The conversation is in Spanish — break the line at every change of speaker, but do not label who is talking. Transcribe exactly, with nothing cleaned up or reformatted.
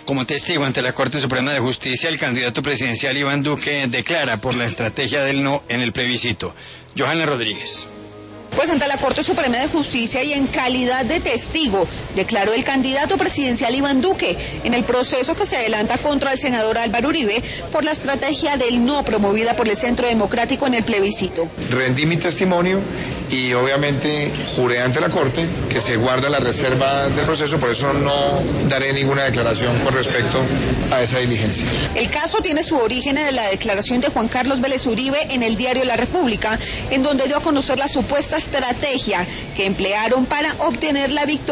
Como testigo ante la Corte Suprema de Justicia, el candidato presidencial Iván Duque declara por la estrategia del no en el plebiscito. Johanna Rodríguez.
Pues ante la Corte Suprema de Justicia y en calidad de testigo, declaró el candidato presidencial Iván Duque en el proceso que se adelanta contra el senador Álvaro Uribe por la estrategia del no promovida por el Centro Democrático en el plebiscito.
Rendí mi testimonio y obviamente juré ante la Corte que se guarda la reserva del proceso, por eso no daré ninguna declaración con respecto a esa diligencia.
El caso tiene su origen en la declaración de Juan Carlos Vélez Uribe en el diario La República, en donde dio a conocer la supuesta estrategia que emplearon para obtener la victoria